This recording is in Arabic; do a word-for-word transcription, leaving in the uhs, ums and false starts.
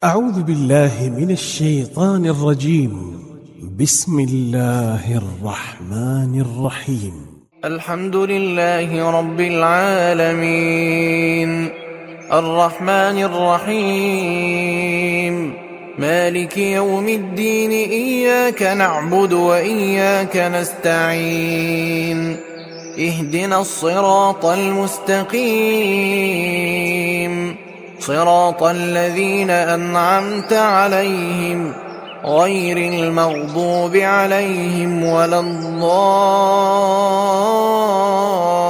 أعوذ بالله من الشيطان الرجيم. بسم الله الرحمن الرحيم. الحمد لله رب العالمين، الرحمن الرحيم، مالك يوم الدين. إياك نعبد وإياك نستعين، اهدنا الصراط المستقيم، صراط الذين أنعمت عليهم غير المغضوب عليهم ولا الضالين.